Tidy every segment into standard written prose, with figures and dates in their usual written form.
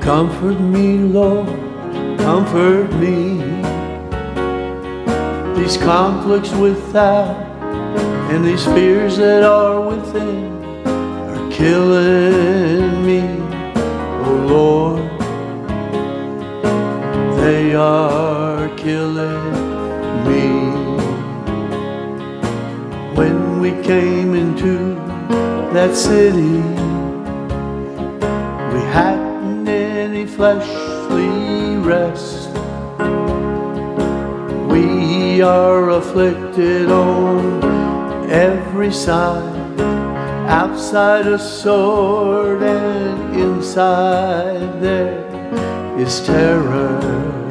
Comfort me, Lord, comfort me. These conflicts without and these fears that are within are killing me, oh Lord. They are killing me. When we came into that city, we hadn't any fleshly rest. We are afflicted on every side, outside a sword and inside there is terror.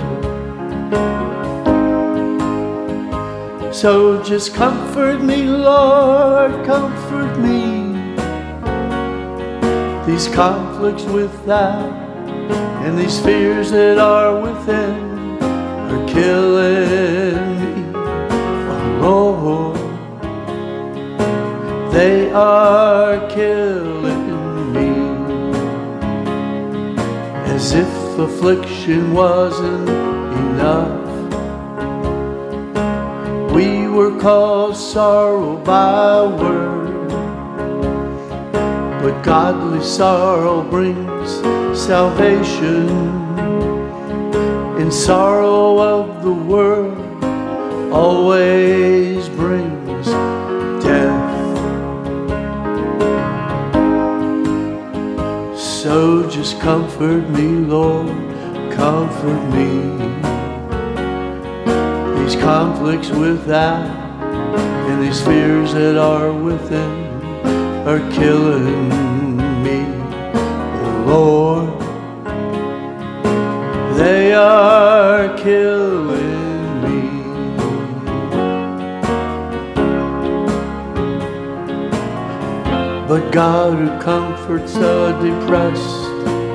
So just comfort me, Lord, comfort me. These conflicts without and these fears that are within are killing me, oh Lord. They are killing me. As if affliction wasn't enough, we were caused sorrow by word, but godly sorrow brings salvation, and sorrow of the world always brings death. So just comfort me, Lord, comfort me. These conflicts without and these fears that are within are killing me, oh Lord. They are killing me. But God who comforts the depressed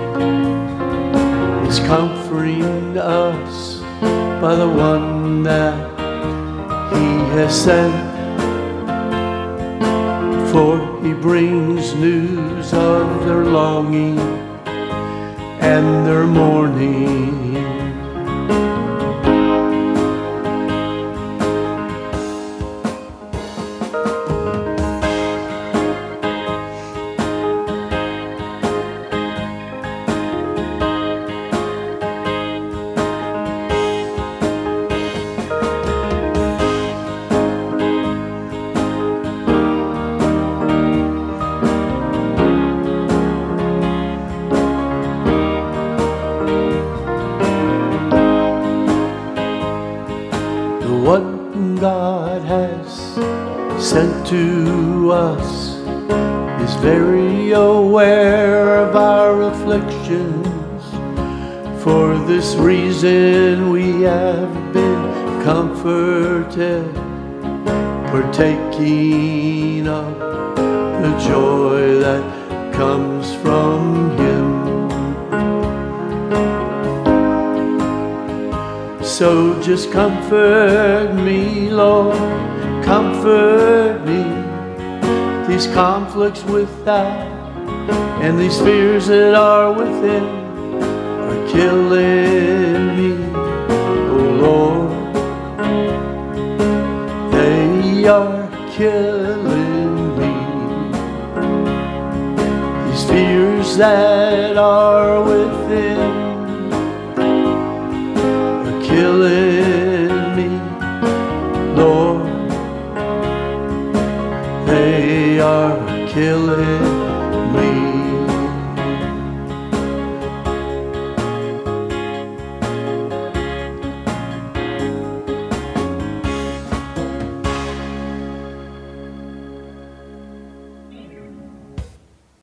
is comforting us by the one that He has sent. For He brings news of their longing and their mourning. What God has sent to us is very aware of our afflictions. For this reason we have been comforted, partaking of the joy that comes from Him. So just comfort me, Lord, comfort me. These conflicts without and these fears that are within are killing me, oh Lord. They are killing me. These fears that are within